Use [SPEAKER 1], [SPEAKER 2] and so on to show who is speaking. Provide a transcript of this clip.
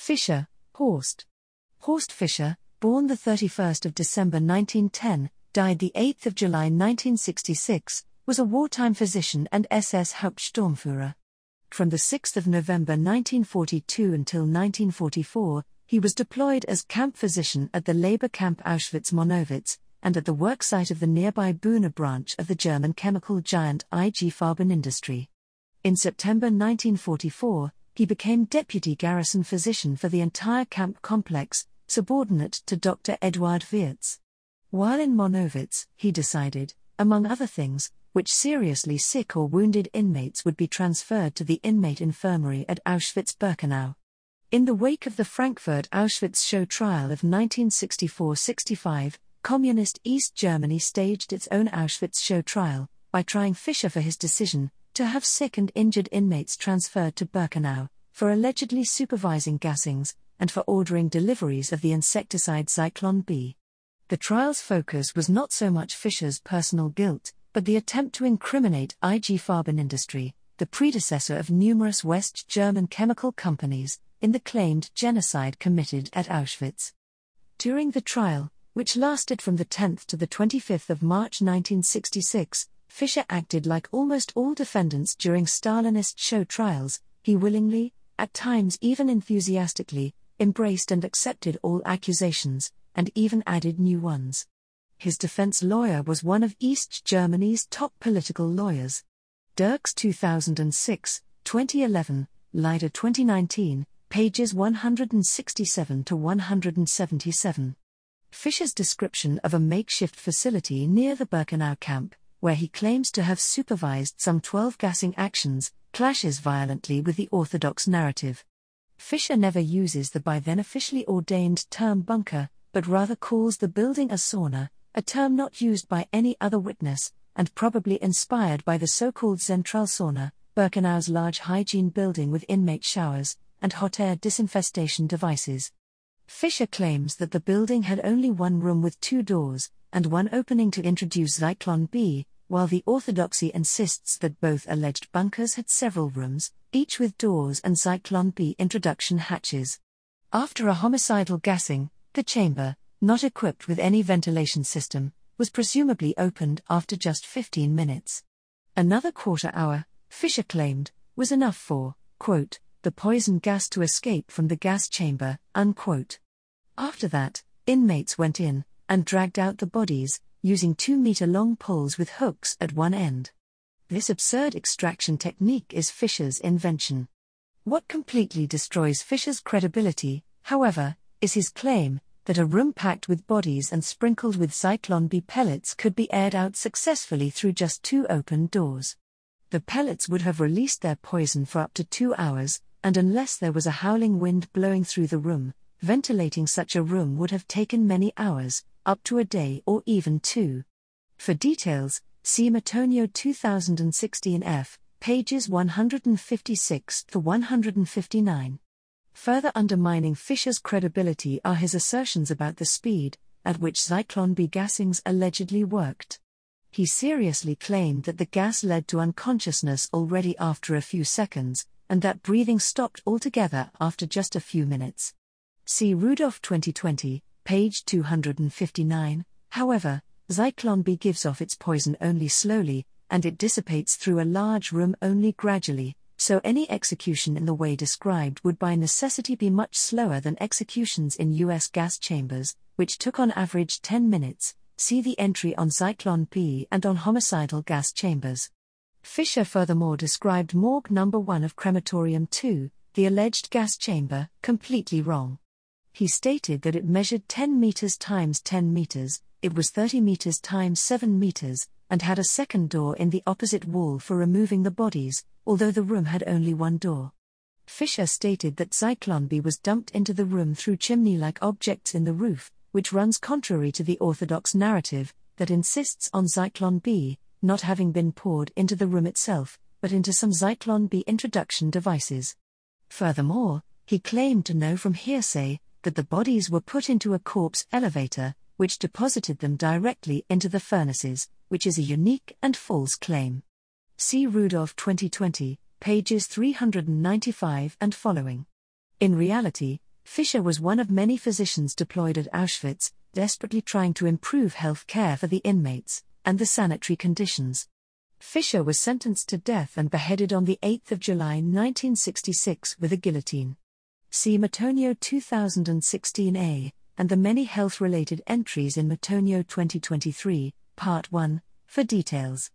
[SPEAKER 1] Fischer, Horst. Horst Fischer, born the 31st of December 1910, died the 8th of July 1966, was a wartime physician and SS Hauptsturmführer. From the 6th of November 1942 until 1944, he was deployed as camp physician at the labor camp Auschwitz-Monowitz, and at the worksite of the nearby Buna branch of the German chemical giant IG Farben Industry. In September 1944, he became deputy garrison physician for the entire camp complex, subordinate to Dr. Eduard Wirtz. While in Monowitz, he decided, among other things, which seriously sick or wounded inmates would be transferred to the inmate infirmary at Auschwitz-Birkenau. In the wake of the Frankfurt Auschwitz show trial of 1964-65, Communist East Germany staged its own Auschwitz show trial, by trying Fischer for his decision to have sick and injured inmates transferred to Birkenau, for allegedly supervising gassings, and for ordering deliveries of the insecticide Zyklon B. The trial's focus was not so much Fischer's personal guilt, but the attempt to incriminate IG Farben Industry, the predecessor of numerous West German chemical companies, in the claimed genocide committed at Auschwitz. During the trial, which lasted from the 10th to the 25th of March 1966, Fischer acted like almost all defendants during Stalinist show trials. He willingly, at times even enthusiastically, embraced and accepted all accusations, and even added new ones. His defense lawyer was one of East Germany's top political lawyers. Dirks 2006, 2011, Leiter 2019, pages 167 to 177. Fischer's description of a makeshift facility near the Birkenau camp, where he claims to have supervised some 12 gassing actions, clashes violently with the orthodox narrative. Fischer never uses the by then officially ordained term bunker, but rather calls the building a sauna, a term not used by any other witness, and probably inspired by the so-called Zentralsauna, Birkenau's large hygiene building with inmate showers, and hot air disinfestation devices. Fischer claims that the building had only one room with two doors, and one opening to introduce Zyklon B, while the orthodoxy insists that both alleged bunkers had several rooms, each with doors and Zyklon B introduction hatches. After a homicidal gassing, the chamber, not equipped with any ventilation system, was presumably opened after just 15 minutes. Another quarter hour, Fischer claimed, was enough for, quote, the poison gas to escape from the gas chamber, unquote. After that, inmates went in, and dragged out the bodies, using 2-meter-long poles with hooks at one end. This absurd extraction technique is Fischer's invention. What completely destroys Fischer's credibility, however, is his claim that a room packed with bodies and sprinkled with Zyklon B pellets could be aired out successfully through just 2 open doors. The pellets would have released their poison for up to 2 hours, and unless there was a howling wind blowing through the room, ventilating such a room would have taken many hours, up to a day or even 2. For details, see Matonio 2016 f, pages 156 to 159. Further undermining Fischer's credibility are his assertions about the speed at which Zyklon B gassings allegedly worked. He seriously claimed that the gas led to unconsciousness already after a few seconds, and that breathing stopped altogether after just a few minutes. See Rudolph 2020, page 259. However, Zyklon B gives off its poison only slowly, and it dissipates through a large room only gradually, so any execution in the way described would by necessity be much slower than executions in US gas chambers, which took on average 10 minutes. See the entry on Zyklon B and on homicidal gas chambers. Fischer furthermore described Morgue No. 1 of Crematorium 2, the alleged gas chamber, completely wrong. He stated that it measured 10 meters times 10 meters, it was 30 meters times 7 meters, and had a second door in the opposite wall for removing the bodies, although the room had only one door. Fischer stated that Zyklon B was dumped into the room through chimney-like objects in the roof, which runs contrary to the orthodox narrative that insists on Zyklon B not having been poured into the room itself, but into some Zyklon B introduction devices. Furthermore, he claimed to know from hearsay that the bodies were put into a corpse elevator, which deposited them directly into the furnaces, which is a unique and false claim. See Rudolph 2020, pages 395 and following. In reality, Fischer was one of many physicians deployed at Auschwitz, desperately trying to improve health care for the inmates and the sanitary conditions. Fischer was sentenced to death and beheaded on 8 July 1966 with a guillotine. See Matonio 2016a, and the many health-related entries in Matonio 2023, Part 1, for details.